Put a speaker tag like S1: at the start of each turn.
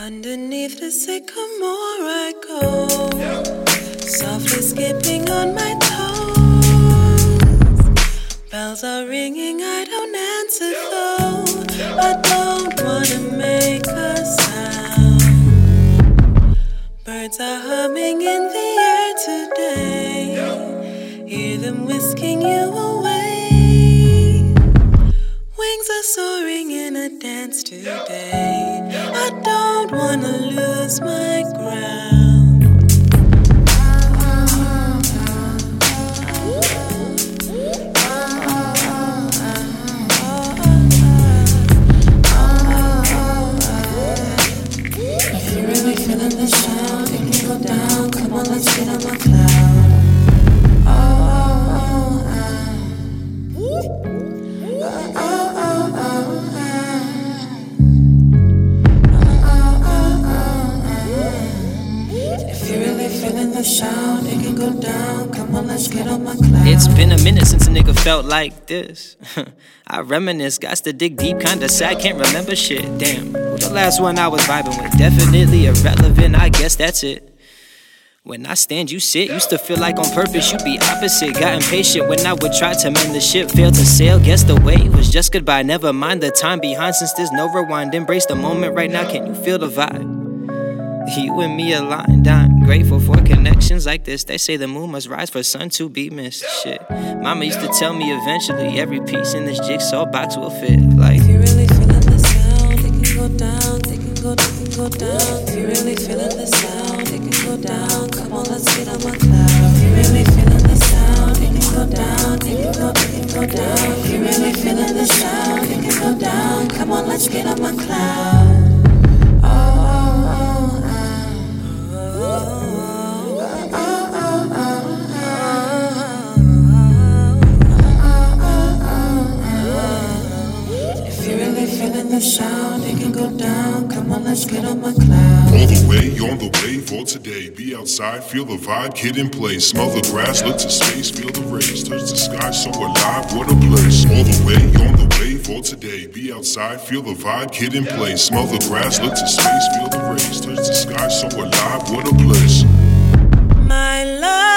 S1: Underneath the sycamore I go, softly skipping on my toes. Bells are ringing, I don't answer though. I don't wanna make a sound. Birds are humming in the air today. Hear them whisking you away. Wings are soaring in a dance today. I don't wanna lose my ground. If you're really feeling the sound, it can go down. Come on, let's get on my cloud. Sound, it can go down. Come on, let's get on my cloud.
S2: It's been a minute since a nigga felt like this. I reminisce, got to dig deep, kinda sad, can't remember shit. Damn, who the last one I was vibing with? Definitely irrelevant, I guess that's it. When I stand, you sit. Used to feel like on purpose you'd be opposite. Got impatient when I would try to mend the ship. Failed to sail, guess the way was just goodbye. Never mind the time behind, since there's no rewind. Embrace the moment right now, can you feel the vibe? You and me aligned, I'm grateful for connections like this. They say the moon must rise for sun to be missed. Shit, mama used to tell me eventually every piece in this jigsaw box will fit. Like,
S1: if you really feeling the sound, it can go down, it can go down. If you really feeling the sound, it can go down. Come on, let's get on my cloud. If you really feeling the sound, it can go down, it can go down. If you really feeling the sound, it can go down. Come on, let's get on my cloud. Feeling the sound, it can go down. Come on, let's get on my cloud.
S3: All the way on the way for today. Be outside, feel the vibe, kid in play. Smell the grass, look to space, feel the rays. Touch the sky, so alive, what a place. All the way on the way for today. Be outside, feel the vibe, kid in play. Smell the grass, look to space, feel the rays. Touch the sky, so alive, what a place.
S1: My love.